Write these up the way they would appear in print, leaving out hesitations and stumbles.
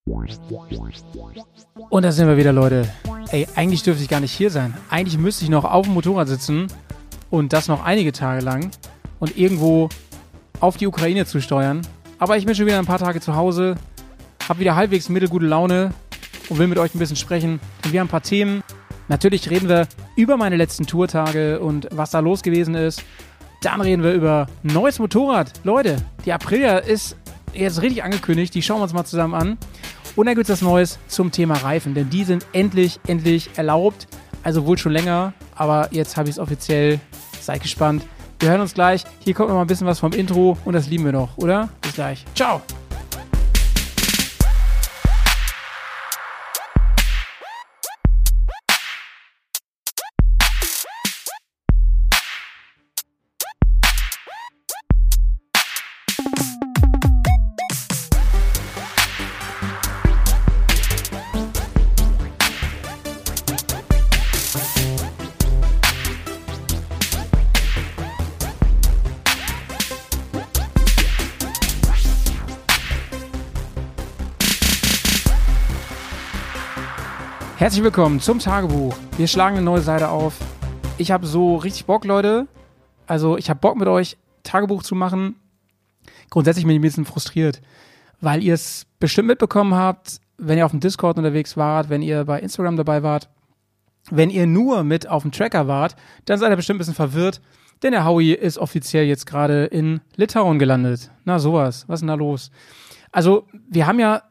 Und da sind wir wieder, Leute. Ey, eigentlich dürfte ich gar nicht hier sein. Eigentlich müsste ich noch auf dem Motorrad sitzen und das noch einige Tage lang und irgendwo auf die Ukraine zu steuern. Aber ich bin schon wieder ein paar Tage zu Hause, habe wieder halbwegs mittelgute Laune und will mit euch ein bisschen sprechen. Und wir haben ein paar Themen. Natürlich reden wir über meine letzten Tourtage und was da los gewesen ist. Dann reden wir über neues Motorrad. Leute, die Aprilia ist jetzt richtig angekündigt. Die schauen wir uns mal zusammen an. Und dann gibt es das Neues zum Thema Reifen, denn die sind endlich erlaubt. Also wohl schon länger, aber jetzt habe ich es offiziell. Seid gespannt. Wir hören uns gleich. Hier kommt noch mal ein bisschen was vom Intro und das lieben wir noch, oder? Bis gleich. Ciao! Herzlich willkommen zum Tagebuch. Wir schlagen eine neue Seite auf. Ich habe so richtig Bock, Leute. Also ich habe Bock mit euch Tagebuch zu machen. Grundsätzlich bin ich ein bisschen frustriert, weil ihr es bestimmt mitbekommen habt, wenn ihr auf dem Discord unterwegs wart, wenn ihr bei Instagram dabei wart. Wenn ihr nur mit auf dem Tracker wart, dann seid ihr bestimmt ein bisschen verwirrt, denn der Howie ist offiziell jetzt gerade in Litauen gelandet. Na sowas, was ist denn da los? Also wir haben ja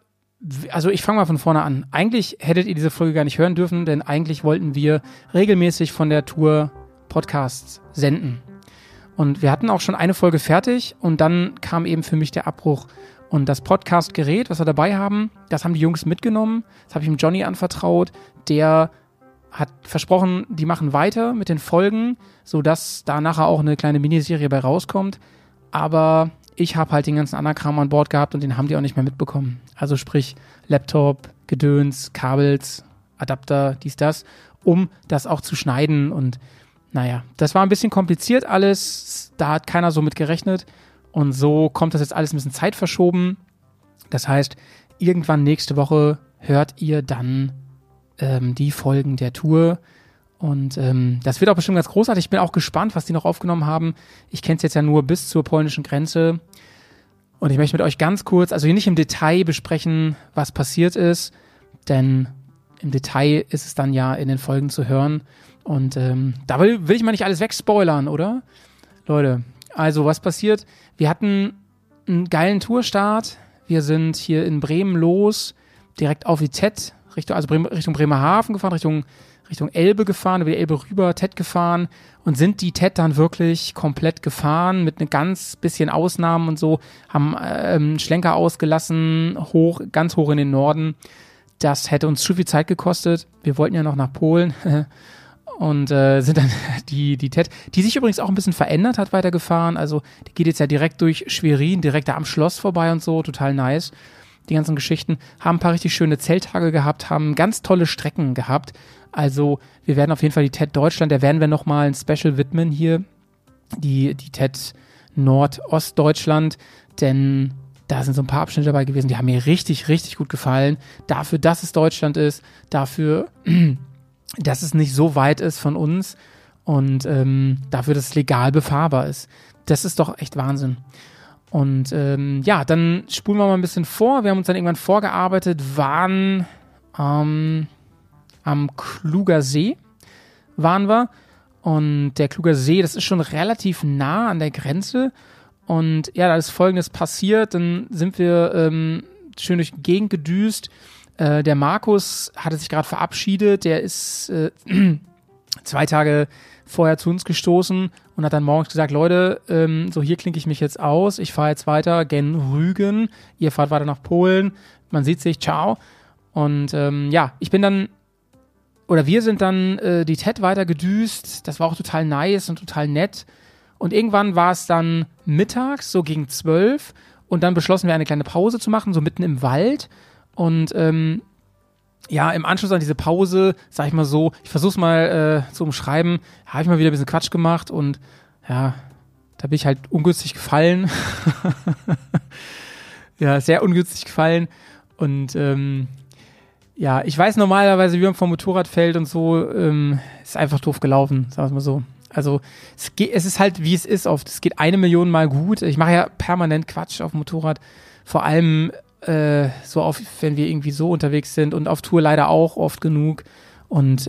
ich fange mal von vorne an. Eigentlich hättet ihr diese Folge gar nicht hören dürfen, denn eigentlich wollten wir regelmäßig von der Tour Podcasts senden. Und wir hatten auch schon eine Folge fertig und dann kam eben für mich der Abbruch. Und das Podcast-Gerät, was wir dabei haben, das haben die Jungs mitgenommen. Das habe ich dem Johnny anvertraut. Der hat versprochen, die machen weiter mit den Folgen, sodass da nachher auch eine kleine Miniserie bei rauskommt. Aber ich habe halt den ganzen anderen Kram an Bord gehabt und den haben die auch nicht mehr mitbekommen. Also sprich Laptop, Gedöns, Kabels, Adapter, dies, das, um das auch zu schneiden. Und naja, das war ein bisschen kompliziert alles. Da hat keiner so mit gerechnet. Und so kommt das jetzt alles ein bisschen Zeit verschoben. Das heißt, irgendwann nächste Woche hört ihr dann die Folgen der Tour. Und das wird auch bestimmt ganz großartig. Ich bin auch gespannt, was die noch aufgenommen haben. Ich kenne es jetzt ja nur bis zur polnischen Grenze. Und ich möchte mit euch ganz kurz, also hier nicht im Detail besprechen, was passiert ist. Denn im Detail ist es dann ja in den Folgen zu hören. Und da will ich mal nicht alles wegspoilern, oder? Leute, also was passiert? Wir hatten einen geilen Tourstart. Wir sind hier in Bremen los, direkt auf die TED, Richtung Bremerhaven gefahren, Richtung Elbe gefahren, über die Elbe rüber, TED gefahren und sind die TED dann wirklich komplett gefahren mit einem ganz bisschen Ausnahmen und so, haben Schlenker ausgelassen, ganz hoch in den Norden. Das hätte uns zu viel Zeit gekostet. Wir wollten ja noch nach Polen und sind dann die TED, die sich übrigens auch ein bisschen verändert hat, weitergefahren. Also die geht jetzt ja direkt durch Schwerin, direkt da am Schloss vorbei und so, total nice. Die ganzen Geschichten, haben ein paar richtig schöne Zelttage gehabt, haben ganz tolle Strecken gehabt. Also wir werden auf jeden Fall die TED Deutschland, da werden wir nochmal ein Special widmen hier, die TED Nordostdeutschland, denn da sind so ein paar Abschnitte dabei gewesen, die haben mir richtig gut gefallen. Dafür, dass es Deutschland ist, dafür, dass es nicht so weit ist von uns und dafür, dass es legal befahrbar ist. Das ist doch echt Wahnsinn. Und dann spulen wir mal ein bisschen vor. Wir haben uns dann irgendwann vorgearbeitet, waren am Kluger See waren wir. Und der Kluger See, das ist schon relativ nah an der Grenze. Und ja, da ist Folgendes passiert. Dann sind wir schön durch die Gegend gedüst. Der Markus hatte sich gerade verabschiedet. Der ist 2 Tage vorher zu uns gestoßen und hat dann morgens gesagt, Leute, so hier klinke ich mich jetzt aus. Ich fahre jetzt weiter gen Rügen. Ihr fahrt weiter nach Polen. Man sieht sich, ciao. Und wir sind dann die TED weiter gedüst. Das war auch total nice und total nett. Und irgendwann war es dann mittags, so gegen 12. Und dann beschlossen wir, eine kleine Pause zu machen, so mitten im Wald. Und im Anschluss an diese Pause, sag ich mal so, ich versuch's mal zu umschreiben, habe ich mal wieder ein bisschen Quatsch gemacht und ja, da bin ich halt ungünstig gefallen. Ja, sehr ungünstig gefallen. Und ja, ich weiß normalerweise, wie man vom Motorrad fällt und so, ist einfach doof gelaufen, sagen wir es mal so. Also es ist halt, wie es ist oft. Es geht 1 Million Mal gut. Ich mache ja permanent Quatsch auf dem Motorrad. Vor allem so auf, wenn wir irgendwie so unterwegs sind und auf Tour leider auch oft genug. Und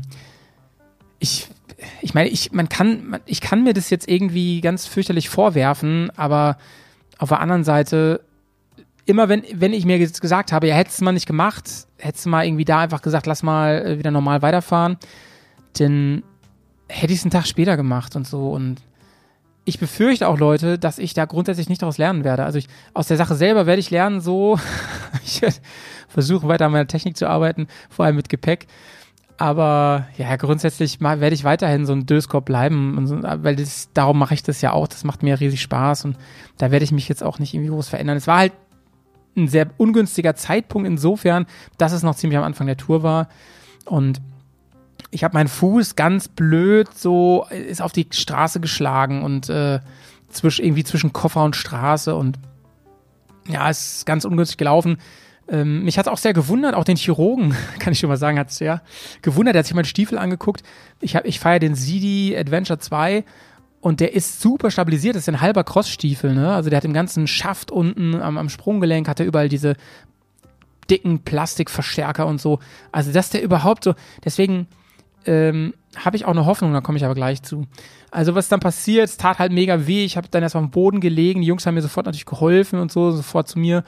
ich meine, ich kann mir das jetzt irgendwie ganz fürchterlich vorwerfen, aber auf der anderen Seite, immer wenn ich mir jetzt gesagt habe, ja, hättest du mal nicht gemacht, hättest du mal irgendwie da einfach gesagt, lass mal wieder normal weiterfahren, dann hätte ich es einen Tag später gemacht und so. Und ich befürchte auch, Leute, dass ich da grundsätzlich nicht daraus lernen werde. Also aus der Sache selber werde ich lernen, so, ich werde versuchen, weiter an meiner Technik zu arbeiten, vor allem mit Gepäck. Aber ja, grundsätzlich werde ich weiterhin so ein Döskop bleiben, und so, weil darum mache ich das ja auch. Das macht mir riesig Spaß und da werde ich mich jetzt auch nicht irgendwie groß verändern. Es war halt ein sehr ungünstiger Zeitpunkt insofern, dass es noch ziemlich am Anfang der Tour war und ich habe meinen Fuß ganz blöd so, ist auf die Straße geschlagen und zwischen Koffer und Straße und ja, es ist ganz ungünstig gelaufen. Mich hat es auch sehr gewundert, auch den Chirurgen, kann ich schon mal sagen, hat es sehr gewundert. Der hat sich meinen Stiefel angeguckt. Ich feiere den Sidi Adventure 2 und der ist super stabilisiert. Das ist ein halber Crossstiefel, ne? Also der hat im ganzen Schaft unten am Sprunggelenk, hat er überall diese dicken Plastikverstärker und so. Also dass der überhaupt so, deswegen habe ich auch eine Hoffnung, da komme ich aber gleich zu. Also was dann passiert, es tat halt mega weh. Ich habe dann erst mal am Boden gelegen. Die Jungs haben mir sofort natürlich geholfen und so, sofort zu mir.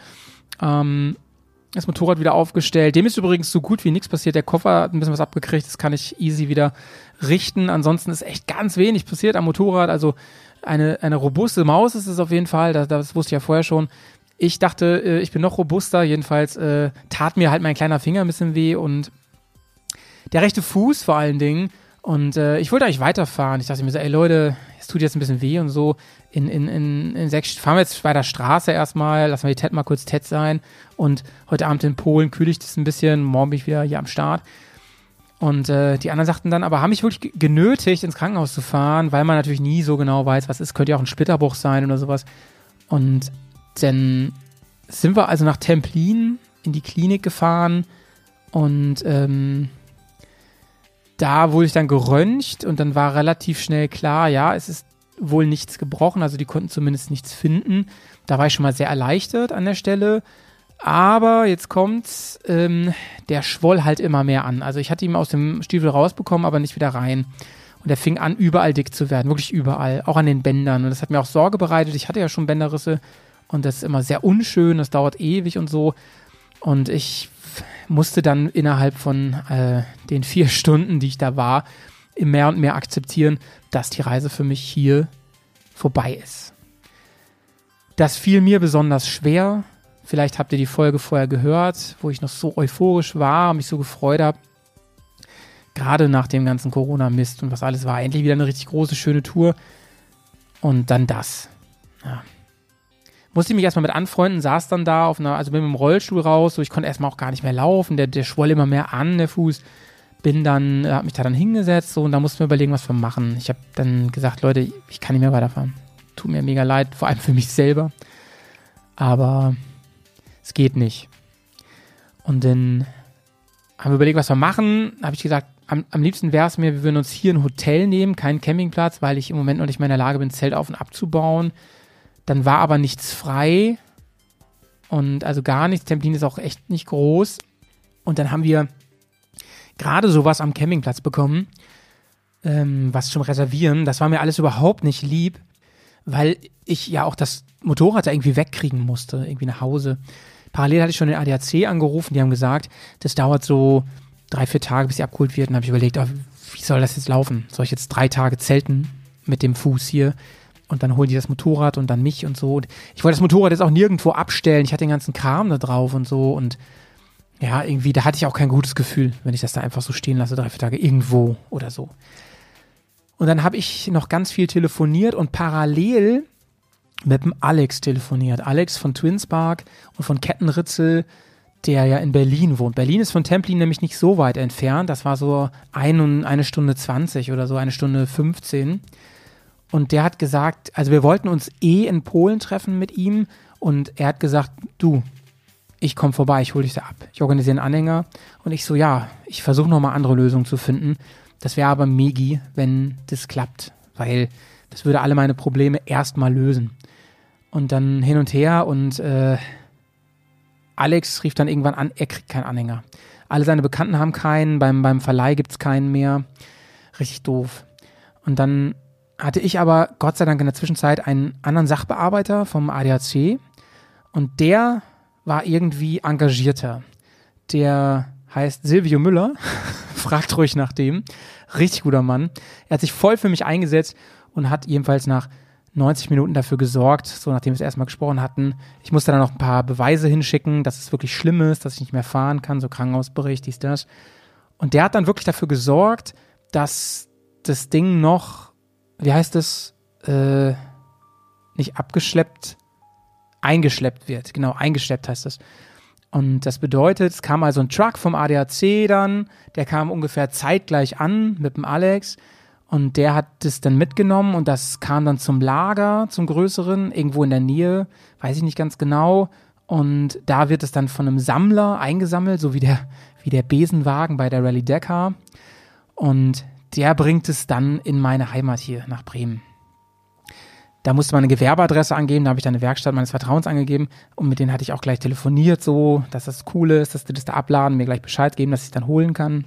Das Motorrad wieder aufgestellt. Dem ist übrigens so gut wie nichts passiert. Der Koffer hat ein bisschen was abgekriegt. Das kann ich easy wieder richten. Ansonsten ist echt ganz wenig passiert am Motorrad. Also eine robuste Maus ist es auf jeden Fall. Das wusste ich ja vorher schon. Ich dachte, ich bin noch robuster. Jedenfalls tat mir halt mein kleiner Finger ein bisschen weh und der rechte Fuß vor allen Dingen. Und ich wollte eigentlich weiterfahren. Ich dachte mir so, ey Leute, es tut jetzt ein bisschen weh und so. Fahren wir jetzt bei der Straße erstmal, lassen wir die TED mal kurz TED sein. Und heute Abend in Polen kühle ich das ein bisschen. Morgen bin ich wieder hier am Start. Und die anderen sagten dann, aber haben mich wirklich genötigt, ins Krankenhaus zu fahren, weil man natürlich nie so genau weiß, was ist. Könnte ja auch ein Splitterbruch sein oder sowas. Und dann sind wir also nach Templin in die Klinik gefahren. Und da wurde ich dann geröntgt und dann war relativ schnell klar, ja, es ist wohl nichts gebrochen, also die konnten zumindest nichts finden. Da war ich schon mal sehr erleichtert an der Stelle. Aber jetzt kommt's, der schwoll halt immer mehr an. Also ich hatte ihn aus dem Stiefel rausbekommen, aber nicht wieder rein. Und er fing an, überall dick zu werden, wirklich überall, auch an den Bändern. Und das hat mir auch Sorge bereitet. Ich hatte ja schon Bänderrisse und das ist immer sehr unschön, das dauert ewig und so. Und ich musste dann innerhalb von den 4 Stunden, die ich da war, mehr und mehr akzeptieren, dass die Reise für mich hier vorbei ist. Das fiel mir besonders schwer. Vielleicht habt ihr die Folge vorher gehört, wo ich noch so euphorisch war und mich so gefreut habe. Gerade nach dem ganzen Corona-Mist und was alles war. Endlich wieder eine richtig große, schöne Tour. Und dann das. Ja. Musste ich mich erstmal mit anfreunden, saß dann da also bin mit dem Rollstuhl raus, so ich konnte erstmal auch gar nicht mehr laufen, der schwoll immer mehr an, der Fuß. Hab mich da dann hingesetzt so, und da mussten wir überlegen, was wir machen. Ich habe dann gesagt, Leute, ich kann nicht mehr weiterfahren. Tut mir mega leid, vor allem für mich selber. Aber es geht nicht. Und dann haben wir überlegt, was wir machen. Habe ich gesagt, am liebsten wäre es mir, wir würden uns hier ein Hotel nehmen, keinen Campingplatz, weil ich im Moment noch nicht mehr in der Lage bin, Zelt auf und abzubauen. Dann war aber nichts frei und also gar nichts. Templin ist auch echt nicht groß. Und dann haben wir gerade sowas am Campingplatz bekommen, was zum Reservieren. Das war mir alles überhaupt nicht lieb, weil ich ja auch das Motorrad da irgendwie wegkriegen musste, irgendwie nach Hause. Parallel hatte ich schon den ADAC angerufen, die haben gesagt, das dauert so 3-4 Tage, bis sie abgeholt wird. Und habe ich überlegt, wie soll das jetzt laufen? Soll ich jetzt 3 Tage zelten mit dem Fuß hier? Und dann holen die das Motorrad und dann mich und so. Und ich wollte das Motorrad jetzt auch nirgendwo abstellen. Ich hatte den ganzen Kram da drauf und so. Und ja, irgendwie, da hatte ich auch kein gutes Gefühl, wenn ich das da einfach so stehen lasse, 3-4 Tage irgendwo oder so. Und dann habe ich noch ganz viel telefoniert und parallel mit dem Alex telefoniert. Alex von Twinspark und von Kettenritzel, der ja in Berlin wohnt. Berlin ist von Templin nämlich nicht so weit entfernt. Das war so 1 Stunde 20 oder so, 1 Stunde 15. Und der hat gesagt, also wir wollten uns in Polen treffen mit ihm und er hat gesagt, du, ich komme vorbei, ich hole dich da ab. Ich organisiere einen Anhänger und ich so, ja, ich versuche nochmal andere Lösungen zu finden. Das wäre aber megi, wenn das klappt, weil das würde alle meine Probleme erstmal lösen. Und dann hin und her und Alex rief dann irgendwann an, er kriegt keinen Anhänger. Alle seine Bekannten haben keinen, beim Verleih gibt es keinen mehr. Richtig doof. Und dann hatte ich aber Gott sei Dank in der Zwischenzeit einen anderen Sachbearbeiter vom ADAC und der war irgendwie engagierter. Der heißt Silvio Müller, fragt ruhig nach dem. Richtig guter Mann. Er hat sich voll für mich eingesetzt und hat jedenfalls nach 90 Minuten dafür gesorgt, so nachdem wir es erstmal gesprochen hatten. Ich musste dann noch ein paar Beweise hinschicken, dass es wirklich schlimm ist, dass ich nicht mehr fahren kann, so Krankenhausbericht, dies, das. Und der hat dann wirklich dafür gesorgt, dass das Ding noch, wie heißt es, nicht abgeschleppt, eingeschleppt wird. Genau, eingeschleppt heißt das. Und das bedeutet, es kam also ein Truck vom ADAC dann, der kam ungefähr zeitgleich an mit dem Alex und der hat das dann mitgenommen und das kam dann zum Lager, zum größeren, irgendwo in der Nähe, weiß ich nicht ganz genau. Und da wird es dann von einem Sammler eingesammelt, so wie der Besenwagen bei der Rallye Dakar. Und der bringt es dann in meine Heimat hier nach Bremen. Da musste man eine Gewerbeadresse angeben, da habe ich dann eine Werkstatt meines Vertrauens angegeben und mit denen hatte ich auch gleich telefoniert, so, dass das cool ist, dass die das da abladen, mir gleich Bescheid geben, dass ich es dann holen kann.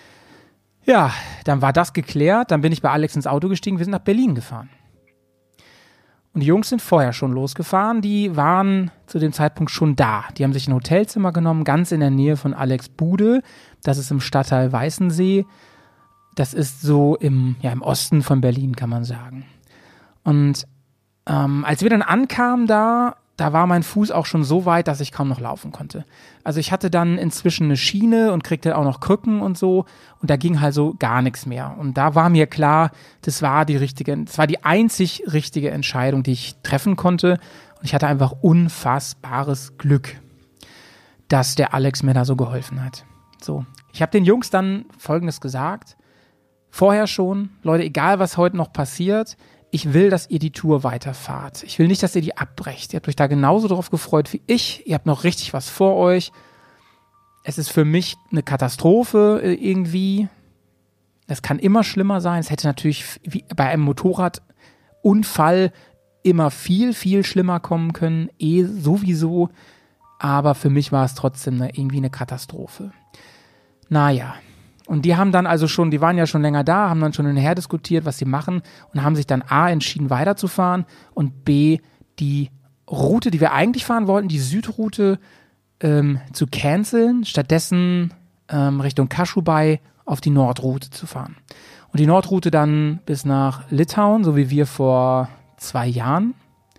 Ja, dann war das geklärt, dann bin ich bei Alex ins Auto gestiegen, wir sind nach Berlin gefahren. Und die Jungs sind vorher schon losgefahren, die waren zu dem Zeitpunkt schon da. Die haben sich ein Hotelzimmer genommen, ganz in der Nähe von Alex' Bude, das ist im Stadtteil Weißensee. Das ist so im Osten von Berlin, kann man sagen. Und als wir dann ankamen da war mein Fuß auch schon so weit, dass ich kaum noch laufen konnte. Also ich hatte dann inzwischen eine Schiene und kriegte auch noch Krücken und so. Und da ging halt so gar nichts mehr. Und da war mir klar, das war die einzig richtige Entscheidung, die ich treffen konnte. Und ich hatte einfach unfassbares Glück, dass der Alex mir da so geholfen hat. So, ich habe den Jungs dann Folgendes gesagt. Vorher schon, Leute, egal was heute noch passiert, ich will, dass ihr die Tour weiterfahrt. Ich will nicht, dass ihr die abbrecht. Ihr habt euch da genauso drauf gefreut wie ich. Ihr habt noch richtig was vor euch. Es ist für mich eine Katastrophe irgendwie. Es kann immer schlimmer sein. Es hätte natürlich wie bei einem Motorradunfall immer viel, viel schlimmer kommen können. Sowieso. Aber für mich war es trotzdem irgendwie eine Katastrophe. Naja. Und die haben dann die waren ja schon länger da, haben dann schon hinterher diskutiert, was sie machen und haben sich dann A, entschieden weiterzufahren und B, die Route, die wir eigentlich fahren wollten, die Südroute zu canceln, stattdessen Richtung Kaschubei auf die Nordroute zu fahren. Und die Nordroute dann bis nach Litauen, so wie wir vor 2 Jahren.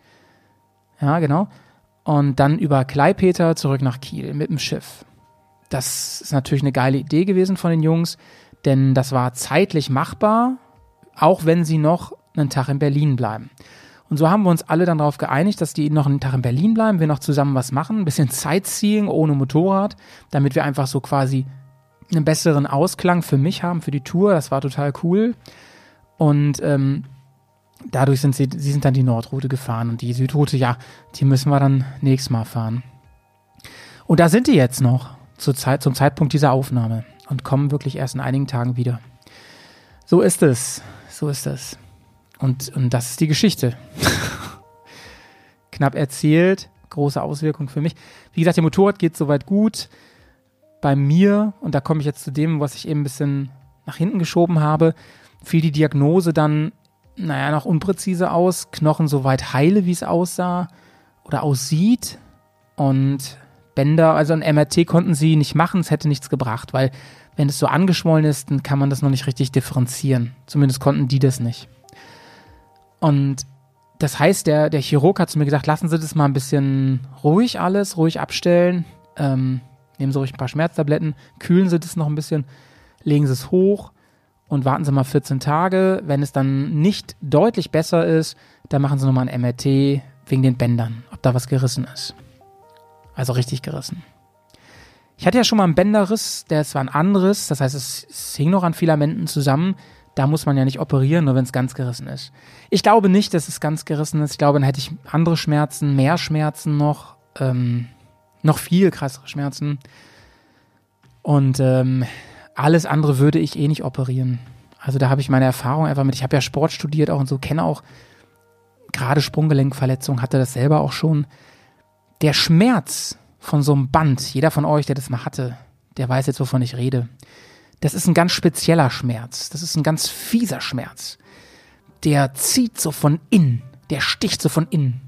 Ja, genau. Und dann über Klaipėda zurück nach Kiel mit dem Schiff. Das ist natürlich eine geile Idee gewesen von den Jungs, denn das war zeitlich machbar, auch wenn sie noch einen Tag in Berlin bleiben. Und so haben wir uns alle dann darauf geeinigt, dass die noch einen Tag in Berlin bleiben, wir noch zusammen was machen, ein bisschen Sightseeing ohne Motorrad, damit wir einfach so quasi einen besseren Ausklang für mich haben, für die Tour. Das war total cool. Und dadurch sind sie sind dann die Nordroute gefahren und die Südroute, ja, die müssen wir dann nächstes Mal fahren. Und da sind die jetzt noch. Zum Zeitpunkt dieser Aufnahme und kommen wirklich erst in einigen Tagen wieder. So ist es. Und das ist die Geschichte. Knapp erzählt, große Auswirkungen für mich. Wie gesagt, der Motorrad geht soweit gut. Bei mir, und da komme ich jetzt zu dem, was ich eben ein bisschen nach hinten geschoben habe, fiel die Diagnose dann, noch unpräzise aus. Knochen soweit heile, wie es aussah oder aussieht. Und Bänder, also ein MRT konnten sie nicht machen, es hätte nichts gebracht, weil wenn es so angeschwollen ist, dann kann man das noch nicht richtig differenzieren. Zumindest konnten die das nicht. Und das heißt, der Chirurg hat zu mir gesagt, lassen Sie das mal ein bisschen ruhig abstellen, nehmen Sie ruhig ein paar Schmerztabletten, kühlen Sie das noch ein bisschen, legen Sie es hoch und warten Sie mal 14 Tage. Wenn es dann nicht deutlich besser ist, dann machen Sie nochmal ein MRT wegen den Bändern, ob da was gerissen ist. Also richtig gerissen. Ich hatte ja schon mal einen Bänderriss, der ist zwar ein anderes, das heißt, es hing noch an Filamenten zusammen. Da muss man ja nicht operieren, nur wenn es ganz gerissen ist. Ich glaube nicht, dass es ganz gerissen ist. Ich glaube, dann hätte ich andere Schmerzen, mehr Schmerzen noch. Noch viel krassere Schmerzen. Und alles andere würde ich nicht operieren. Also da habe ich meine Erfahrung einfach mit. Ich habe ja Sport studiert auch und so, kenne auch gerade Sprunggelenkverletzungen, hatte das selber auch schon. Der Schmerz von so einem Band, jeder von euch, der das mal hatte, der weiß jetzt, wovon ich rede. Das ist ein ganz spezieller Schmerz. Das ist ein ganz fieser Schmerz. Der zieht so von innen. Der sticht so von innen.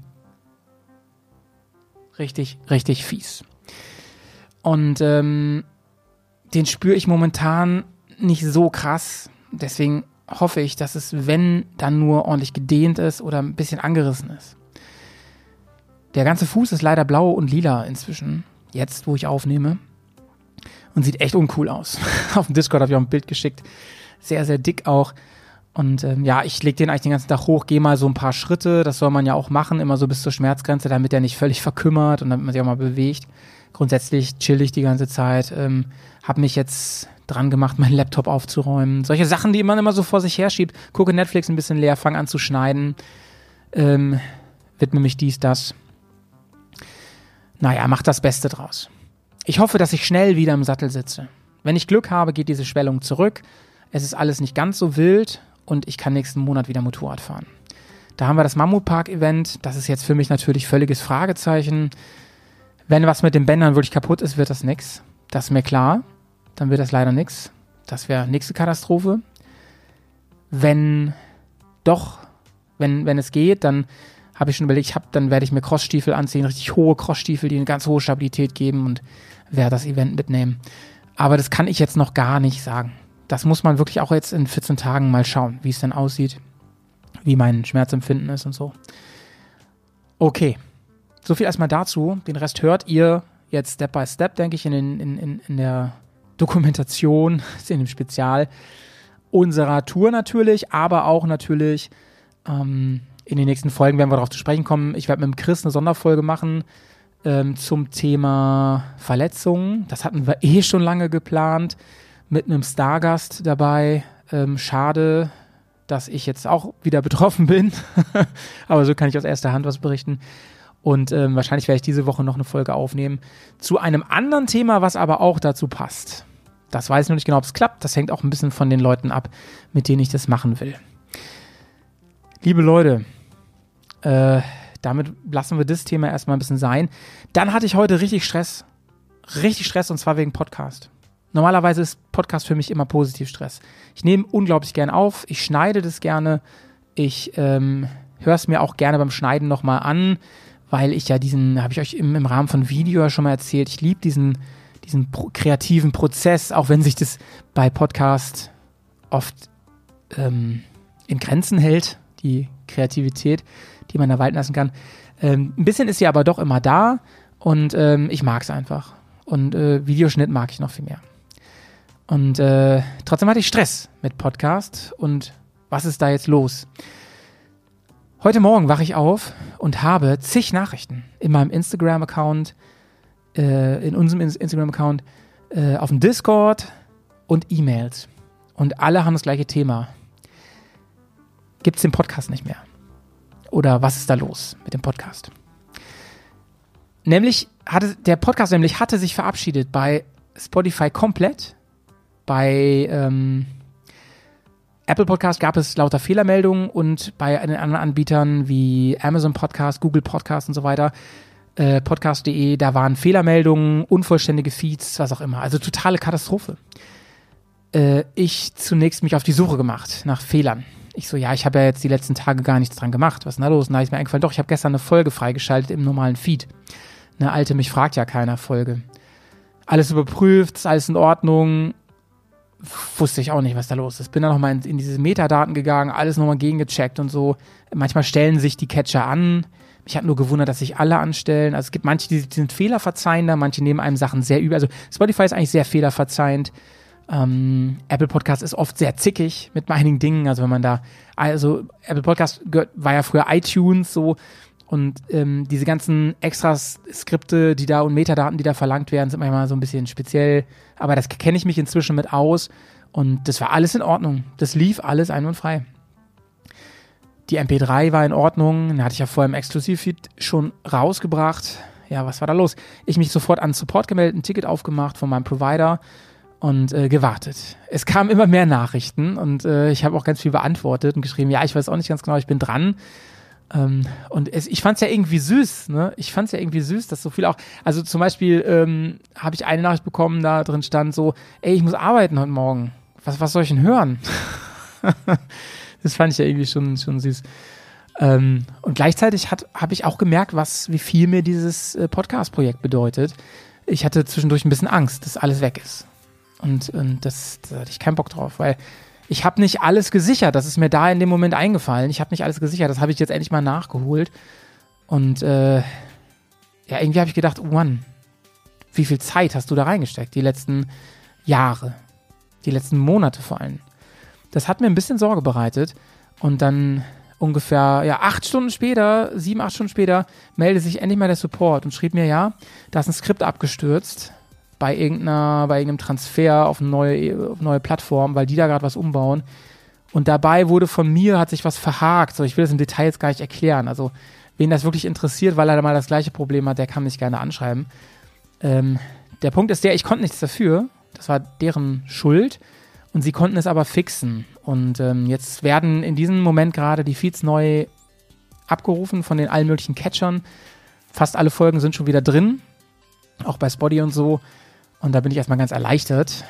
Richtig, richtig fies. Und den spüre ich momentan nicht so krass. Deswegen hoffe ich, dass es, wenn, dann nur ordentlich gedehnt ist oder ein bisschen angerissen ist. Der ganze Fuß ist leider blau und lila inzwischen. Jetzt, wo ich aufnehme. Und sieht echt uncool aus. Auf dem Discord habe ich auch ein Bild geschickt. Sehr, sehr dick auch. Und ich lege den eigentlich den ganzen Tag hoch, gehe mal so ein paar Schritte. Das soll man ja auch machen, immer so bis zur Schmerzgrenze, damit er nicht völlig verkümmert und damit man sich auch mal bewegt. Grundsätzlich chill ich die ganze Zeit. Habe mich jetzt dran gemacht, meinen Laptop aufzuräumen. Solche Sachen, die man immer so vor sich herschiebt. Gucke Netflix ein bisschen leer, fange an zu schneiden. Widme mich dies, das. Naja, mach das Beste draus. Ich hoffe, dass ich schnell wieder im Sattel sitze. Wenn ich Glück habe, geht diese Schwellung zurück. Es ist alles nicht ganz so wild und ich kann nächsten Monat wieder Motorrad fahren. Da haben wir das Mammutpark-Event. Das ist jetzt für mich natürlich völliges Fragezeichen. Wenn was mit den Bändern wirklich kaputt ist, wird das nix. Das ist mir klar. Dann wird das leider nix. Das wäre nächste Katastrophe. Wenn es geht, dann habe ich schon überlegt, dann werde ich mir Crossstiefel anziehen, richtig hohe Crossstiefel, die eine ganz hohe Stabilität geben und werde das Event mitnehmen. Aber das kann ich jetzt noch gar nicht sagen. Das muss man wirklich auch jetzt in 14 Tagen mal schauen, wie es denn aussieht, wie mein Schmerzempfinden ist und so. Okay, so viel erstmal dazu. Den Rest hört ihr jetzt Step by Step, denke ich, in der Dokumentation, in dem Spezial unserer Tour natürlich, aber auch natürlich in den nächsten Folgen werden wir darauf zu sprechen kommen. Ich werde mit dem Chris eine Sonderfolge machen zum Thema Verletzungen. Das hatten wir schon lange geplant, mit einem Stargast dabei. Schade, dass ich jetzt auch wieder betroffen bin, aber so kann ich aus erster Hand was berichten. Und wahrscheinlich werde ich diese Woche noch eine Folge aufnehmen zu einem anderen Thema, was aber auch dazu passt. Das weiß ich noch nicht genau, ob es klappt. Das hängt auch ein bisschen von den Leuten ab, mit denen ich das machen will. Liebe Leute, damit lassen wir das Thema erstmal ein bisschen sein. Dann hatte ich heute richtig Stress, und zwar wegen Podcast. Normalerweise ist Podcast für mich immer positiv Stress. Ich nehme unglaublich gern auf, ich schneide das gerne, ich höre es mir auch gerne beim Schneiden nochmal an, weil ich ja habe ich euch im Rahmen von Video ja schon mal erzählt, ich liebe diesen kreativen Prozess, auch wenn sich das bei Podcast oft in Grenzen hält, die Kreativität, die man da walten lassen kann. Ein bisschen ist sie aber doch immer da und ich mag es einfach. Und Videoschnitt mag ich noch viel mehr. Und trotzdem hatte ich Stress mit Podcast und was ist da jetzt los? Heute Morgen wache ich auf und habe zig Nachrichten in meinem Instagram-Account, in unserem Instagram-Account, auf dem Discord und E-Mails. Und alle haben das gleiche Thema. Gibt es den Podcast nicht mehr? Oder was ist da los mit dem Podcast? Der Podcast hatte sich verabschiedet bei Spotify komplett. Bei Apple Podcast gab es lauter Fehlermeldungen und bei den anderen Anbietern wie Amazon Podcast, Google Podcast und so weiter, podcast.de, da waren Fehlermeldungen, unvollständige Feeds, was auch immer. Also totale Katastrophe. Ich zunächst mich auf die Suche gemacht nach Fehlern. Ich so, ich habe ja jetzt die letzten Tage gar nichts dran gemacht. Was ist denn da los? Und da ist mir eingefallen, ich habe gestern eine Folge freigeschaltet im normalen Feed. Eine alte Mich fragt ja keiner Folge. Alles überprüft, ist alles in Ordnung. Wusste ich auch nicht, was da los ist. Bin dann nochmal in diese Metadaten gegangen, alles nochmal gegengecheckt und so. Manchmal stellen sich die Catcher an. Mich hat nur gewundert, dass sich alle anstellen. Also es gibt manche, die sind fehlerverzeihender, manche nehmen einem Sachen sehr übel. Also Spotify ist eigentlich sehr fehlerverzeihend. Apple Podcast ist oft sehr zickig mit einigen Dingen. Also Apple Podcast war ja früher iTunes so und diese ganzen extra Skripte, die da und Metadaten, die da verlangt werden, sind manchmal so ein bisschen speziell. Aber das kenne ich mich inzwischen mit aus und das war alles in Ordnung. Das lief alles einwandfrei. Die MP3 war in Ordnung, den hatte ich ja vorher im Exklusivfeed schon rausgebracht. ja, was war da los? Ich mich sofort an Support gemeldet, ein Ticket aufgemacht von meinem Provider und gewartet. Es kamen immer mehr Nachrichten und ich habe auch ganz viel beantwortet und geschrieben, ja, ich weiß auch nicht ganz genau, ich bin dran. Und ich fand es ja irgendwie süß, ne? Ich fand es ja irgendwie süß, dass so viel auch, also zum Beispiel habe ich eine Nachricht bekommen, da drin stand so, ey, ich muss arbeiten heute Morgen. Was soll ich denn hören? Das fand ich ja irgendwie schon süß. Und gleichzeitig habe ich auch gemerkt, wie viel mir dieses Podcast-Projekt bedeutet. Ich hatte zwischendurch ein bisschen Angst, dass alles weg ist. Und da hatte ich keinen Bock drauf, weil ich habe nicht alles gesichert. Das ist mir da in dem Moment eingefallen. Ich habe nicht alles gesichert. Das habe ich jetzt endlich mal nachgeholt. Und ja, irgendwie habe ich gedacht, oh Mann, wie viel Zeit hast du da reingesteckt? Die letzten Jahre, die letzten Monate vor allem. Das hat mir ein bisschen Sorge bereitet. Und dann ungefähr 7, 8 Stunden später meldete sich endlich mal der Support und schrieb mir, ja, da ist ein Skript abgestürzt bei irgendeinem Transfer auf eine neue Plattform, weil die da gerade was umbauen. Und dabei hat sich was verhakt. So, ich will das im Detail jetzt gar nicht erklären. Also, wen das wirklich interessiert, weil er da mal das gleiche Problem hat, der kann mich gerne anschreiben. Der Punkt ist ich konnte nichts dafür. Das war deren Schuld. Und sie konnten es aber fixen. Und jetzt werden in diesem Moment gerade die Feeds neu abgerufen von den allen möglichen Catchern. Fast alle Folgen sind schon wieder drin. Auch bei Spotify und so. Und da bin ich erstmal ganz erleichtert.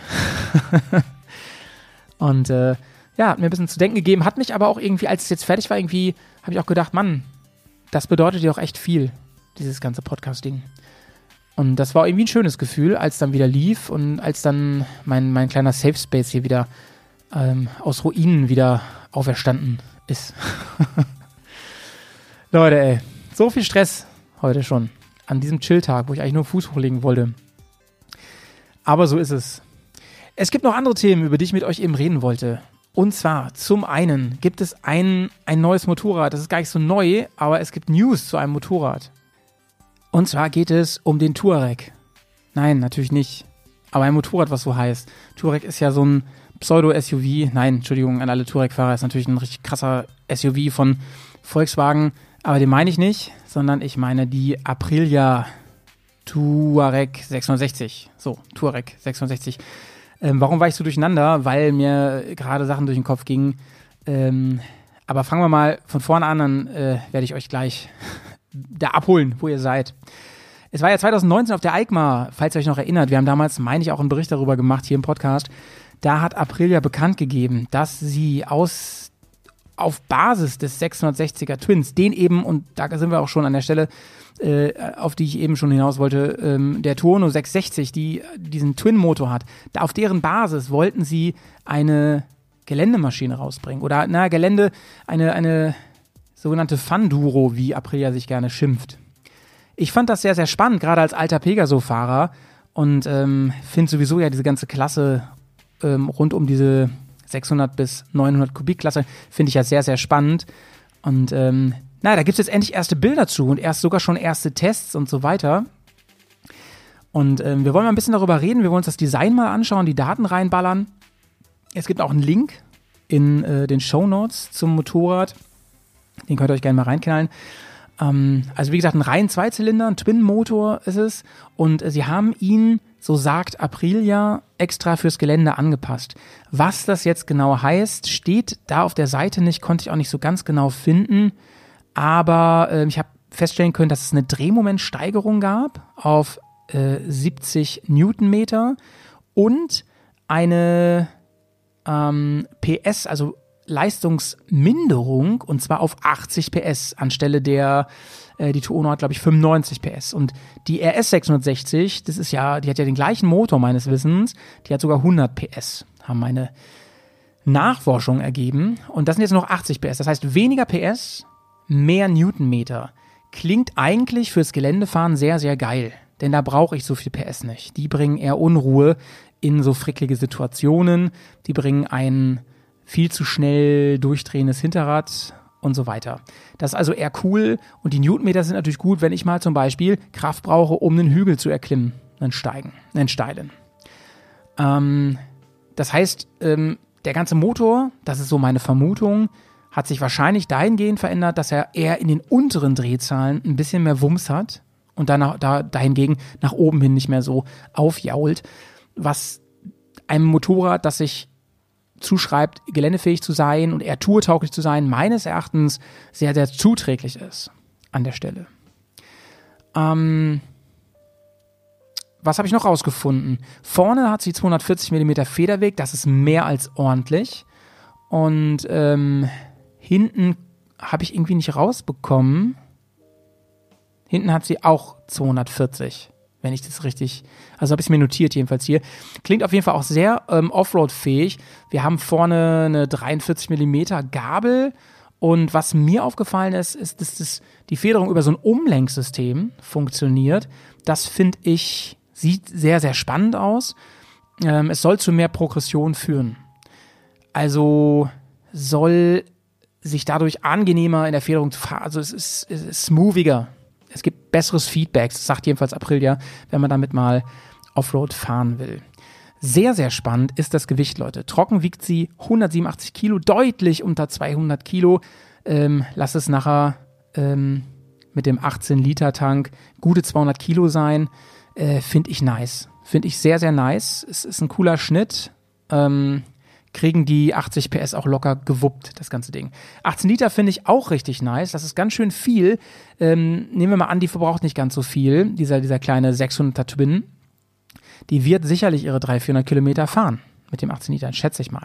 Und hat mir ein bisschen zu denken gegeben. Hat mich aber auch irgendwie, als es jetzt fertig war, habe ich auch gedacht, Mann, das bedeutet ja auch echt viel, dieses ganze Podcast-Ding. Und das war irgendwie ein schönes Gefühl, als dann wieder lief und als dann mein kleiner Safe Space hier wieder aus Ruinen wieder auferstanden ist. Leute, ey, so viel Stress heute schon. An diesem Chill-Tag, wo ich eigentlich nur Fuß hochlegen wollte. Aber so ist es. Es gibt noch andere Themen, über die ich mit euch eben reden wollte. Und zwar, zum einen gibt es ein neues Motorrad. Das ist gar nicht so neu, aber es gibt News zu einem Motorrad. Und zwar geht es um den Touareg. Nein, natürlich nicht. Aber ein Motorrad, was so heißt. Touareg ist ja so ein Pseudo-SUV. Nein, Entschuldigung an alle Touareg-Fahrer. Ist natürlich ein richtig krasser SUV von Volkswagen. Aber den meine ich nicht, sondern ich meine die Aprilia Touareg 660. So, Touareg 660. Warum war ich so durcheinander? Weil mir gerade Sachen durch den Kopf gingen. Aber fangen wir mal von vorne an, dann werde ich euch gleich da abholen, wo ihr seid. Es war ja 2019 auf der EICMA, falls ihr euch noch erinnert. Wir haben damals, meine ich, auch einen Bericht darüber gemacht hier im Podcast. Da hat Aprilia bekannt gegeben, dass sie auf Basis des 660er Twins, den eben, und da sind wir auch schon an der Stelle, auf die ich eben schon hinaus wollte, der Tuono 660, die diesen Twin-Motor hat, auf deren Basis wollten sie eine Geländemaschine rausbringen. Oder, eine sogenannte Fun-Duro, wie Aprilia sich gerne schimpft. Ich fand das sehr, sehr spannend, gerade als alter Pegaso-Fahrer und finde sowieso ja diese ganze Klasse rund um diese 600 bis 900 Kubik-Klasse finde ich ja sehr, sehr spannend. Und da gibt es jetzt endlich erste Bilder zu und sogar schon erste Tests und so weiter. Und wir wollen mal ein bisschen darüber reden. Wir wollen uns das Design mal anschauen, die Daten reinballern. Es gibt auch einen Link in den Shownotes zum Motorrad. Den könnt ihr euch gerne mal reinknallen. Also wie gesagt, ein rein Zweizylinder, ein Twin-Motor ist es. Und sie haben ihn, so sagt Aprilia, extra fürs Gelände angepasst. Was das jetzt genau heißt, steht da auf der Seite nicht, konnte ich auch nicht so ganz genau finden. Aber ich habe feststellen können, dass es eine Drehmomentsteigerung gab auf 70 Newtonmeter und eine PS, also Leistungsminderung, und zwar auf 80 PS anstelle die Tuono hat, glaube ich, 95 PS. Und die RS 660, die hat ja den gleichen Motor meines Wissens, die hat sogar 100 PS, haben meine Nachforschungen ergeben. Und das sind jetzt noch 80 PS. Das heißt, weniger PS, mehr Newtonmeter. Klingt eigentlich fürs Geländefahren sehr, sehr geil. Denn da brauche ich so viel PS nicht. Die bringen eher Unruhe in so fricklige Situationen. Die bringen ein viel zu schnell durchdrehendes Hinterrad und so weiter. Das ist also eher cool. Und die Newtonmeter sind natürlich gut, wenn ich mal zum Beispiel Kraft brauche, um einen Hügel zu erklimmen, einen steilen. Das heißt, der ganze Motor, das ist so meine Vermutung, hat sich wahrscheinlich dahingehend verändert, dass er eher in den unteren Drehzahlen ein bisschen mehr Wumms hat und dann dahingegen nach oben hin nicht mehr so aufjault, was einem Motorrad, das sich zuschreibt, geländefähig zu sein und eher tourtauglich zu sein, meines Erachtens sehr, sehr zuträglich ist an der Stelle. Was habe ich noch rausgefunden? Vorne hat sie 240 mm Federweg, das ist mehr als ordentlich. Und hinten habe ich irgendwie nicht rausbekommen. Hinten hat sie auch 240, wenn ich das richtig, also habe ich es mir notiert jedenfalls hier. Klingt auf jeden Fall auch sehr Offroad-fähig. Wir haben vorne eine 43 mm Gabel und was mir aufgefallen ist, dass die Federung über so ein Umlenksystem funktioniert. Das finde ich, sieht sehr, sehr spannend aus. Es soll zu mehr Progression führen. Also soll sich dadurch angenehmer in der Federung fahren, also es ist smoothiger. Es gibt besseres Feedback, das sagt jedenfalls Aprilia, wenn man damit mal Offroad fahren will. Sehr, sehr spannend ist das Gewicht, Leute. Trocken wiegt sie 187 Kilo, deutlich unter 200 Kilo. Lass es nachher mit dem 18-Liter-Tank gute 200 Kilo sein. Finde ich nice. Finde ich sehr, sehr nice. Es ist ein cooler Schnitt. Kriegen die 80 PS auch locker gewuppt, das ganze Ding. 18 Liter finde ich auch richtig nice. Das ist ganz schön viel. Nehmen wir mal an, die verbraucht nicht ganz so viel. Dieser kleine 600er Twin. Die wird sicherlich ihre 300-400 Kilometer fahren mit dem 18 Liter, schätze ich mal.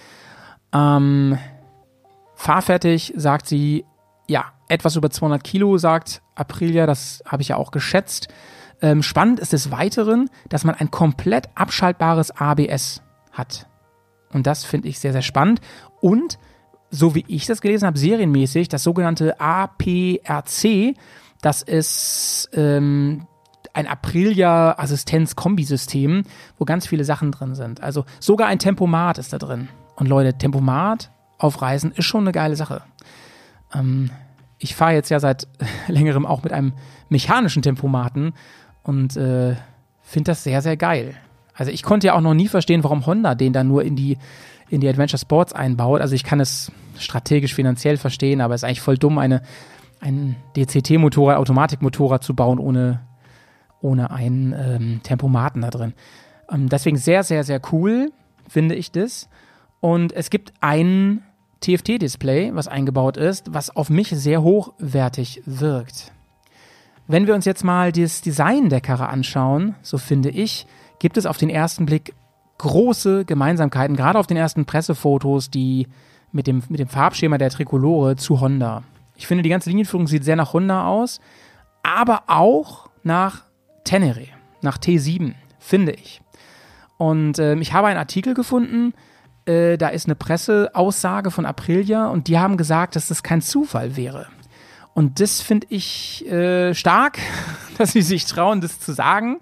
Fahrfertig sagt sie, ja, etwas über 200 Kilo, sagt Aprilia. Das habe ich ja auch geschätzt. Spannend ist des Weiteren, dass man ein komplett abschaltbares ABS hat. Und das finde ich sehr, sehr spannend. Und, so wie ich das gelesen habe, serienmäßig, das sogenannte APRC, das ist ein Aprilia-Assistenz-Kombisystem, wo ganz viele Sachen drin sind. Also sogar ein Tempomat ist da drin. Und Leute, Tempomat auf Reisen ist schon eine geile Sache. Ich fahre jetzt ja seit längerem auch mit einem mechanischen Tempomaten und finde das sehr, sehr geil. Also ich konnte ja auch noch nie verstehen, warum Honda den dann nur in die Adventure Sports einbaut. Also ich kann es strategisch, finanziell verstehen, aber es ist eigentlich voll dumm, ein DCT-Motorrad, Automatikmotorrad zu bauen ohne einen Tempomaten da drin. Deswegen sehr, sehr, sehr cool, finde ich das. Und es gibt ein TFT-Display, was eingebaut ist, was auf mich sehr hochwertig wirkt. Wenn wir uns jetzt mal das Design der Karre anschauen, so finde ich, gibt es auf den ersten Blick große Gemeinsamkeiten, gerade auf den ersten Pressefotos, die mit dem Farbschema der Trikolore zu Honda. Ich finde, die ganze Linienführung sieht sehr nach Honda aus, aber auch nach Tenere, nach T7, finde ich. Und ich habe einen Artikel gefunden, da ist eine Presseaussage von Aprilia und die haben gesagt, dass das kein Zufall wäre. Und das finde ich stark, dass sie sich trauen, das zu sagen.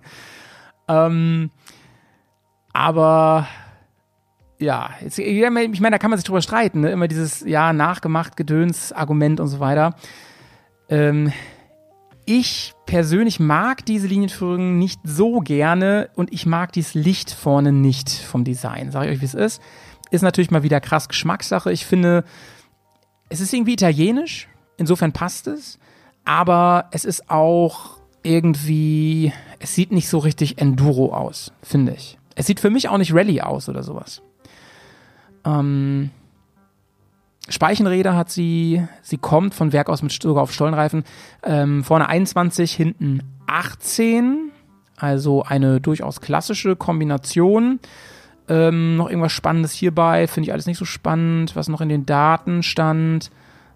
Aber ja, ich meine, da kann man sich drüber streiten, ne? Immer dieses nachgemacht Gedöns-Argument und so weiter. Ich persönlich mag diese Linienführung nicht so gerne und ich mag dieses Licht vorne nicht vom Design. Sag ich euch, wie es ist. Ist natürlich mal wieder krass Geschmackssache. Ich finde, es ist irgendwie italienisch, insofern passt es, aber es ist auch irgendwie, es sieht nicht so richtig Enduro aus, finde ich. Es sieht für mich auch nicht Rallye aus oder sowas. Speichenräder hat sie kommt von Werk aus sogar auf Stollenreifen. Vorne 21, hinten 18, also eine durchaus klassische Kombination. Noch irgendwas Spannendes hierbei, finde ich alles nicht so spannend, was noch in den Daten stand.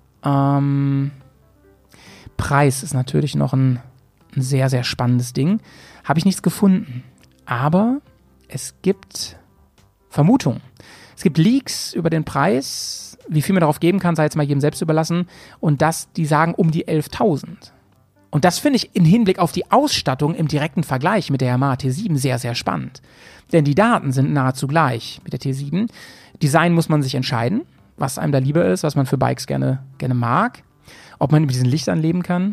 Preis ist natürlich noch ein sehr, sehr spannendes Ding. Habe ich nichts gefunden. Aber es gibt Vermutungen. Es gibt Leaks über den Preis. Wie viel man darauf geben kann, sei jetzt mal jedem selbst überlassen. Und die sagen um die 11.000. Und das finde ich im Hinblick auf die Ausstattung im direkten Vergleich mit der Yamaha T7 sehr, sehr spannend. Denn die Daten sind nahezu gleich mit der T7. Design muss man sich entscheiden, was einem da lieber ist, was man für Bikes gerne mag. Ob man mit diesen Lichtern leben kann.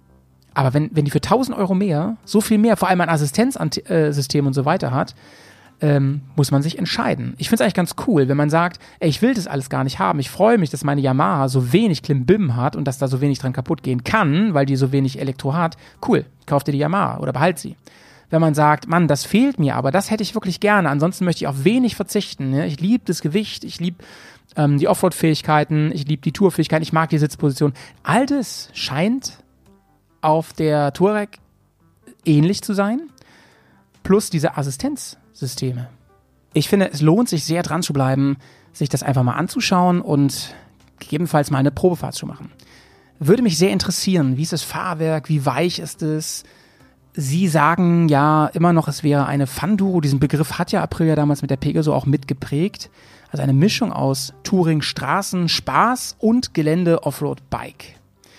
Aber wenn die für 1.000 Euro mehr, so viel mehr, vor allem ein Assistenzsystem und so weiter hat, muss man sich entscheiden. Ich finde es eigentlich ganz cool, wenn man sagt, ey, ich will das alles gar nicht haben. Ich freue mich, dass meine Yamaha so wenig Klimbim hat und dass da so wenig dran kaputt gehen kann, weil die so wenig Elektro hat. Cool, kauf dir die Yamaha oder behalt sie. Wenn man sagt, Mann, das fehlt mir, aber das hätte ich wirklich gerne. Ansonsten möchte ich auf wenig verzichten. Ne? Ich liebe das Gewicht, ich liebe die Offroad-Fähigkeiten, ich liebe die Tour-Fähigkeiten, ich mag die Sitzposition. All das scheint auf der Touareg ähnlich zu sein, plus diese Assistenzsysteme. Ich finde, es lohnt sich sehr dran zu bleiben, sich das einfach mal anzuschauen und gegebenenfalls mal eine Probefahrt zu machen. Würde mich sehr interessieren, wie ist das Fahrwerk, wie weich ist es? Sie sagen ja immer noch, es wäre eine Fun-Duro. Diesen Begriff hat ja Aprilia damals mit der Pegaso auch mitgeprägt. Also eine Mischung aus Touring, Straßen, Spaß und Gelände-Offroad-Bike.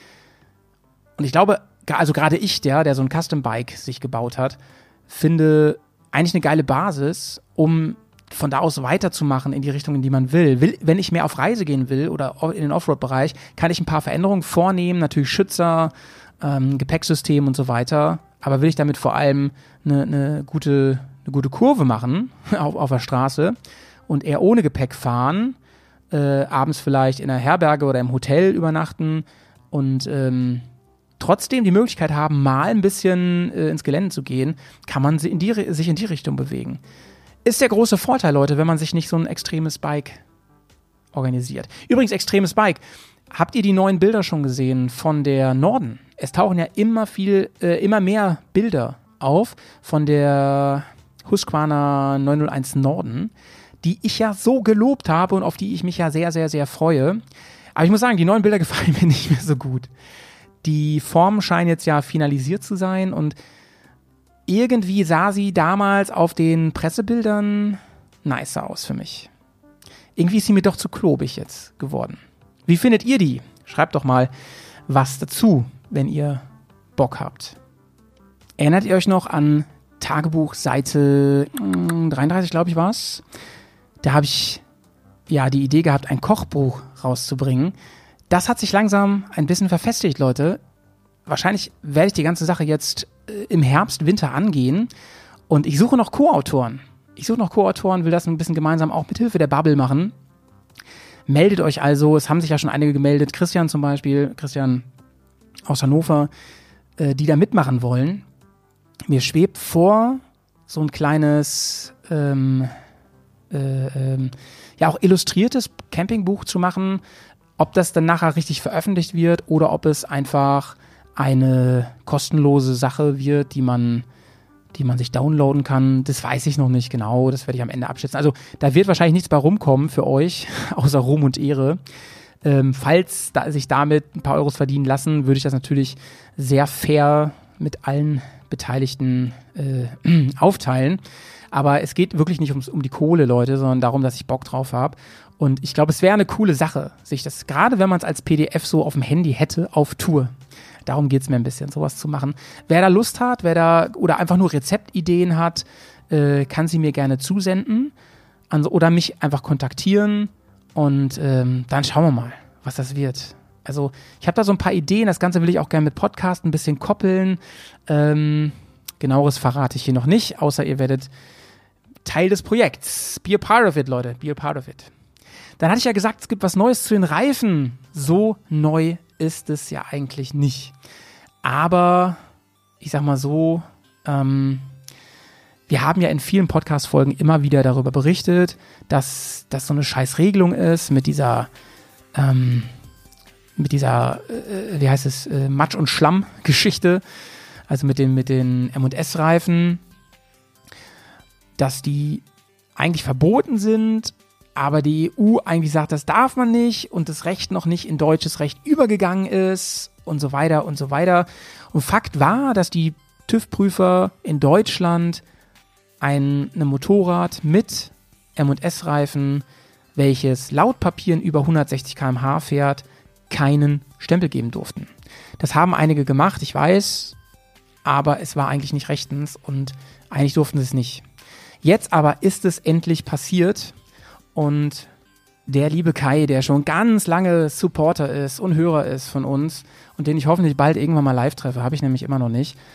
Und ich glaube, also gerade ich, der so ein Custom-Bike sich gebaut hat, finde eigentlich eine geile Basis, um von da aus weiterzumachen in die Richtung, in die man will. Wenn ich mehr auf Reise gehen will oder in den Offroad-Bereich, kann ich ein paar Veränderungen vornehmen, natürlich Schützer, Gepäcksystem und so weiter. Aber will ich damit vor allem eine gute Kurve machen auf der Straße und eher ohne Gepäck fahren, abends vielleicht in einer Herberge oder im Hotel übernachten und trotzdem die Möglichkeit haben, mal ein bisschen ins Gelände zu gehen, kann man sich in die Richtung bewegen. Ist der große Vorteil, Leute, wenn man sich nicht so ein extremes Bike organisiert. Übrigens, extremes Bike. Habt ihr die neuen Bilder schon gesehen von der Norden? Es tauchen ja immer mehr Bilder auf von der Husqvarna 901 Norden, die ich ja so gelobt habe und auf die ich mich ja sehr, sehr, sehr freue. Aber ich muss sagen, die neuen Bilder gefallen mir nicht mehr so gut. Die Formen scheinen jetzt ja finalisiert zu sein und irgendwie sah sie damals auf den Pressebildern nicer aus für mich. Irgendwie ist sie mir doch zu klobig jetzt geworden. Wie findet ihr die? Schreibt doch mal was dazu, wenn ihr Bock habt. Erinnert ihr euch noch an Tagebuchseite 33, glaube ich, war es? Da habe ich ja die Idee gehabt, ein Kochbuch rauszubringen. Das hat sich langsam ein bisschen verfestigt, Leute. Wahrscheinlich werde ich die ganze Sache jetzt im Herbst, Winter angehen. Und ich suche noch Co-Autoren. Will das ein bisschen gemeinsam auch mit Hilfe der Bubble machen. Meldet euch also, es haben sich ja schon einige gemeldet, Christian zum Beispiel, Christian aus Hannover, die da mitmachen wollen. Mir schwebt vor, so ein kleines, auch illustriertes Campingbuch zu machen. Ob das dann nachher richtig veröffentlicht wird oder ob es einfach eine kostenlose Sache wird, die man sich downloaden kann, das weiß ich noch nicht genau, das werde ich am Ende abschätzen. Also da wird wahrscheinlich nichts bei rumkommen für euch, außer Ruhm und Ehre. Falls sich damit ein paar Euros verdienen lassen, würde ich das natürlich sehr fair mit allen Beteiligten aufteilen. Aber es geht wirklich nicht um die Kohle, Leute, sondern darum, dass ich Bock drauf habe. Und ich glaube, es wäre eine coole Sache, sich das, gerade wenn man es als PDF so auf dem Handy hätte, auf Tour. Darum geht es mir ein bisschen, sowas zu machen. Wer da Lust hat, oder einfach nur Rezeptideen hat, kann sie mir gerne zusenden oder mich einfach kontaktieren und dann schauen wir mal, was das wird. Also ich habe da so ein paar Ideen, das Ganze will ich auch gerne mit Podcast ein bisschen koppeln. Genaueres verrate ich hier noch nicht, außer ihr werdet Teil des Projekts. Be a part of it, Leute, be a part of it. Dann hatte ich ja gesagt, es gibt was Neues zu den Reifen. So neu ist es ja eigentlich nicht. Aber ich sag mal so, wir haben ja in vielen Podcast-Folgen immer wieder darüber berichtet, dass das so eine scheiß Regelung ist mit dieser Matsch- und Schlamm-Geschichte, also mit den M&S-Reifen, dass die eigentlich verboten sind, aber die EU eigentlich sagt, das darf man nicht und das Recht noch nicht in deutsches Recht übergegangen ist und so weiter und so weiter. Und Fakt war, dass die TÜV-Prüfer in Deutschland ein Motorrad mit M&S-Reifen, welches laut Papieren über 160 km/h fährt, keinen Stempel geben durften. Das haben einige gemacht, ich weiß, aber es war eigentlich nicht rechtens und eigentlich durften sie es nicht. Jetzt aber ist es endlich passiert und der liebe Kai, der schon ganz lange Supporter ist und Hörer ist von uns und den ich hoffentlich bald irgendwann mal live treffe, habe ich nämlich immer noch nicht,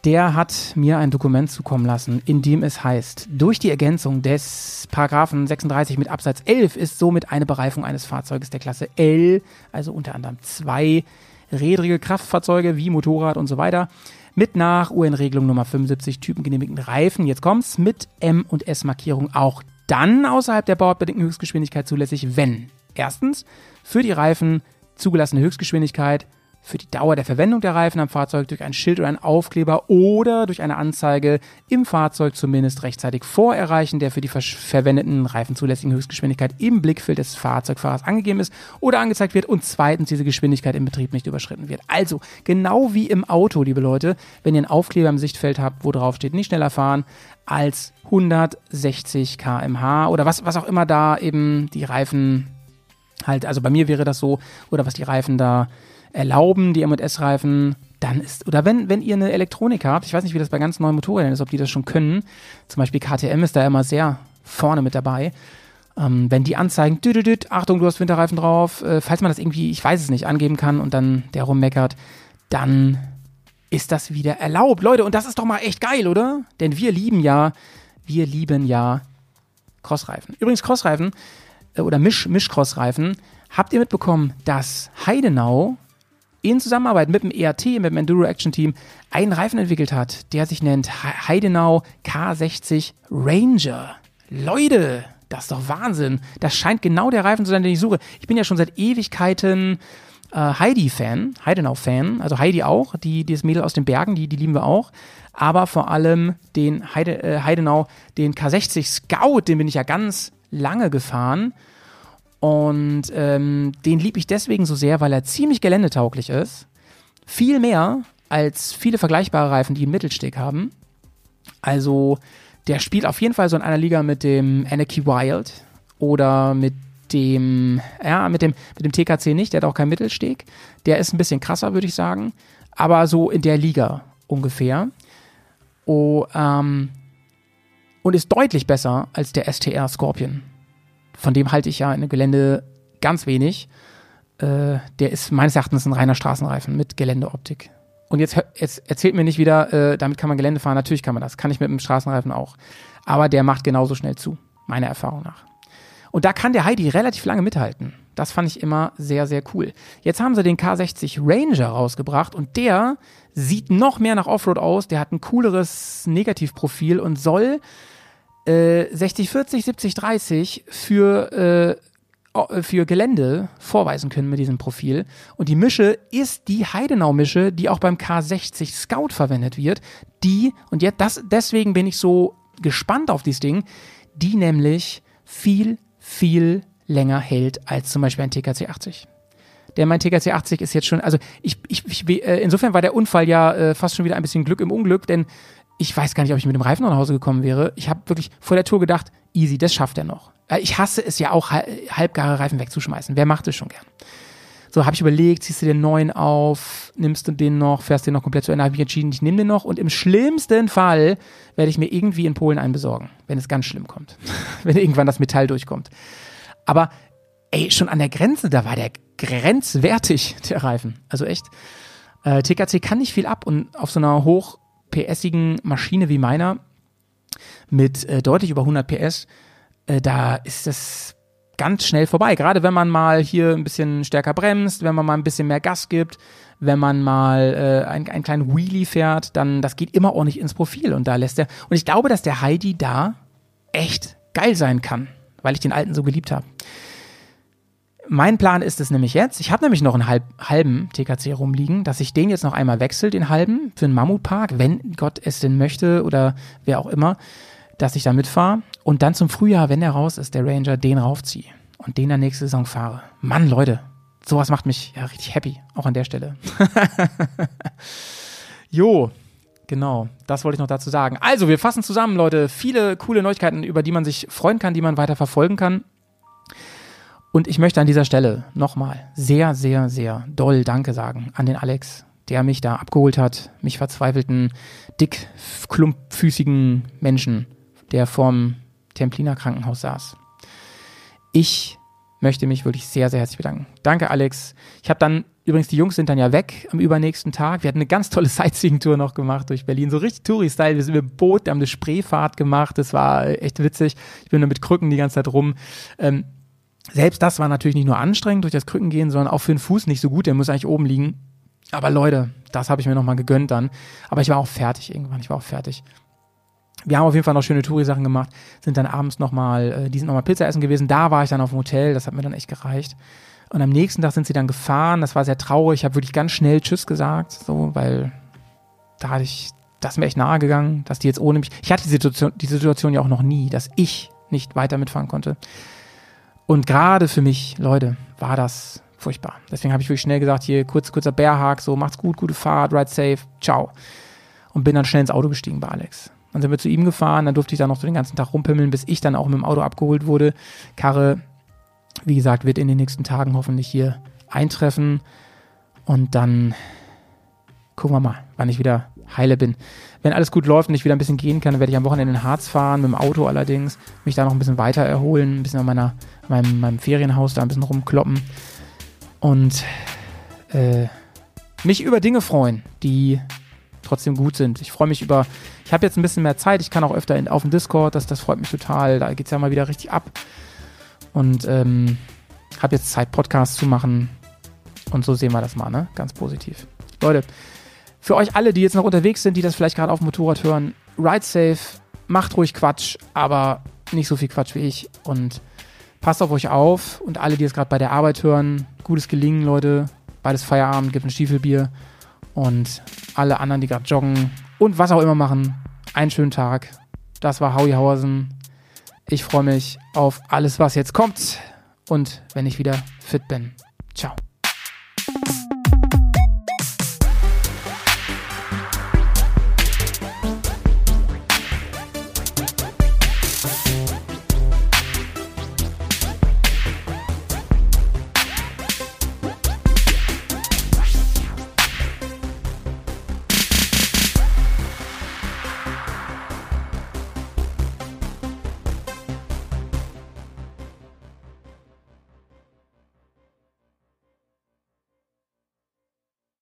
Der hat mir ein Dokument zukommen lassen, in dem es heißt, durch die Ergänzung des Paragraphen 36 mit Absatz 11 ist somit eine Bereifung eines Fahrzeuges der Klasse L, also unter anderem zweirädrige Kraftfahrzeuge wie Motorrad und so weiter, mit nach UN-Regelung Nummer 75 typengenehmigten Reifen, jetzt kommt's, mit M- und S-Markierung auch dann außerhalb der bordbedingten Höchstgeschwindigkeit zulässig, wenn erstens für die Reifen zugelassene Höchstgeschwindigkeit für die Dauer der Verwendung der Reifen am Fahrzeug durch ein Schild oder einen Aufkleber oder durch eine Anzeige im Fahrzeug zumindest rechtzeitig vor Erreichen der für die verwendeten Reifen zulässigen Höchstgeschwindigkeit im Blickfeld des Fahrzeugfahrers angegeben ist oder angezeigt wird und zweitens diese Geschwindigkeit im Betrieb nicht überschritten wird. Also genau wie im Auto, liebe Leute, wenn ihr einen Aufkleber im Sichtfeld habt, wo drauf steht, nicht schneller fahren als 160 km/h oder was auch immer da eben die Reifen halt, also bei mir wäre das so, oder was die Reifen da erlauben, die M&S-Reifen, dann ist, oder wenn ihr eine Elektronik habt, ich weiß nicht, wie das bei ganz neuen Motorrädern ist, ob die das schon können, zum Beispiel KTM ist da immer sehr vorne mit dabei, wenn die anzeigen, Achtung, du hast Winterreifen drauf, falls man das irgendwie, ich weiß es nicht, angeben kann und dann der rummeckert, dann ist das wieder erlaubt. Leute, und das ist doch mal echt geil, oder? Denn wir lieben ja Crossreifen. Übrigens Crossreifen, oder Misch-Crossreifen, habt ihr mitbekommen, dass Heidenau in Zusammenarbeit mit dem EAT, mit dem Enduro Action Team, einen Reifen entwickelt hat, der sich nennt Heidenau K60 Ranger. Leute, das ist doch Wahnsinn. Das scheint genau der Reifen zu sein, den ich suche. Ich bin ja schon seit Ewigkeiten Heidi-Fan, Heidenau-Fan, also Heidi auch, das Mädel aus den Bergen, die lieben wir auch. Aber vor allem den Heidenau, den K60 Scout, den bin ich ja ganz lange gefahren. Und den liebe ich deswegen so sehr, weil er ziemlich geländetauglich ist. Viel mehr als viele vergleichbare Reifen, die einen Mittelsteg haben. Also der spielt auf jeden Fall so in einer Liga mit dem Anarchy Wild oder mit dem TKC nicht, der hat auch keinen Mittelsteg. Der ist ein bisschen krasser, würde ich sagen. Aber so in der Liga ungefähr. Und ist deutlich besser als der STR Scorpion. Von dem halte ich ja in dem Gelände ganz wenig. Der ist meines Erachtens ein reiner Straßenreifen mit Geländeoptik. Und jetzt erzählt mir nicht wieder, damit kann man Gelände fahren. Natürlich kann man das. Kann ich mit einem Straßenreifen auch. Aber der macht genauso schnell zu, meiner Erfahrung nach. Und da kann der Heidi relativ lange mithalten. Das fand ich immer sehr, sehr cool. Jetzt haben sie den K60 Ranger rausgebracht und der sieht noch mehr nach Offroad aus. Der hat ein cooleres Negativprofil und soll 60-40, 70-30 für Gelände vorweisen können mit diesem Profil. Und die Mische ist die Heidenau-Mische, die auch beim K60 Scout verwendet wird. Deswegen bin ich so gespannt auf dieses Ding, die nämlich viel, viel länger hält als zum Beispiel ein TKC 80. Mein TKC 80 ist jetzt schon, also insofern war der Unfall ja fast schon wieder ein bisschen Glück im Unglück, denn ich weiß gar nicht, ob ich mit dem Reifen nach Hause gekommen wäre. Ich habe wirklich vor der Tour gedacht, easy, das schafft er noch. Ich hasse es ja auch, halbgare Reifen wegzuschmeißen. Wer macht es schon gern? So, habe ich überlegt, ziehst du den neuen auf, nimmst du den noch, fährst den noch komplett zu Ende, habe ich entschieden, ich nehme den noch und im schlimmsten Fall werde ich mir irgendwie in Polen einen besorgen, wenn es ganz schlimm kommt. Wenn irgendwann das Metall durchkommt. Aber schon an der Grenze, da war der grenzwertig, der Reifen. Also echt. TKC kann nicht viel ab und auf so einer hoch-PS-igen Maschine wie meiner mit deutlich über 100 PS, da ist es ganz schnell vorbei. Gerade wenn man mal hier ein bisschen stärker bremst, wenn man mal ein bisschen mehr Gas gibt, wenn man mal einen kleinen Wheelie fährt, dann das geht immer ordentlich ins Profil und da lässt er. Und ich glaube, dass der Heidi da echt geil sein kann, weil ich den alten so geliebt habe. Mein Plan ist es nämlich jetzt, ich habe nämlich noch einen halben TKC rumliegen, dass ich den jetzt noch einmal wechsle, den halben, für einen Mammutpark, wenn Gott es denn möchte oder wer auch immer, dass ich da mitfahre und dann zum Frühjahr, wenn der raus ist, der Ranger, den raufziehe und den dann nächste Saison fahre. Mann, Leute, sowas macht mich ja richtig happy, auch an der Stelle. Jo, genau, das wollte ich noch dazu sagen. Also, wir fassen zusammen, Leute, viele coole Neuigkeiten, über die man sich freuen kann, die man weiter verfolgen kann. Und ich möchte an dieser Stelle nochmal sehr, sehr, sehr doll Danke sagen an den Alex, der mich da abgeholt hat, mich verzweifelten, dick, klumpfüßigen Menschen, der vorm Templiner Krankenhaus saß. Ich möchte mich wirklich sehr, sehr herzlich bedanken. Danke, Alex. Ich habe dann Übrigens, die Jungs sind dann ja weg am übernächsten Tag. Wir hatten eine ganz tolle Sightseeing-Tour noch gemacht durch Berlin. So richtig Touri-Style. Wir sind mit dem Boot, wir haben eine Spreefahrt gemacht. Das war echt witzig. Ich bin da mit Krücken die ganze Zeit rum. Selbst das war natürlich nicht nur anstrengend durch das Krückengehen, sondern auch für den Fuß nicht so gut. Der muss eigentlich oben liegen. Aber Leute, das habe ich mir nochmal gegönnt dann. Aber ich war auch fertig irgendwann. Wir haben auf jeden Fall noch schöne Touri-Sachen gemacht. Sind dann abends nochmal Pizza essen gewesen. Da war ich dann auf dem Hotel. Das hat mir dann echt gereicht. Und am nächsten Tag sind sie dann gefahren. Das war sehr traurig. Ich habe wirklich ganz schnell Tschüss gesagt, so, weil das ist mir echt nahe gegangen, dass die jetzt ohne mich, ich hatte die Situation ja auch noch nie, dass ich nicht weiter mitfahren konnte. Und gerade für mich, Leute, war das furchtbar. Deswegen habe ich wirklich schnell gesagt, hier kurzer Bärhack, so, macht's gut, gute Fahrt, ride safe, ciao. Und bin dann schnell ins Auto gestiegen bei Alex. Dann sind wir zu ihm gefahren, dann durfte ich da noch so den ganzen Tag rumpimmeln, bis ich dann auch mit dem Auto abgeholt wurde. Karre, wie gesagt, wird in den nächsten Tagen hoffentlich hier eintreffen und dann gucken wir mal, wann ich wieder heile bin. Wenn alles gut läuft und ich wieder ein bisschen gehen kann, dann werde ich am Wochenende in den Harz fahren, mit dem Auto allerdings, mich da noch ein bisschen weiter erholen, ein bisschen an meinem Ferienhaus da ein bisschen rumkloppen und mich über Dinge freuen, die trotzdem gut sind. Ich freue mich ich habe jetzt ein bisschen mehr Zeit, ich kann auch öfter auf dem Discord, das freut mich total, da geht es ja mal wieder richtig ab. Und habe jetzt Zeit, Podcasts zu machen. Und so sehen wir das mal, ne? Ganz positiv. Leute, für euch alle, die jetzt noch unterwegs sind, die das vielleicht gerade auf dem Motorrad hören, ride safe, macht ruhig Quatsch, aber nicht so viel Quatsch wie ich. Und passt auf euch auf. Und alle, die es gerade bei der Arbeit hören, gutes Gelingen, Leute. Beides Feierabend, gibt ein Stiefelbier. Und alle anderen, die gerade joggen und was auch immer machen, einen schönen Tag. Das war Howie Hauersen. Ich freue mich auf alles, was jetzt kommt und wenn ich wieder fit bin. Ciao.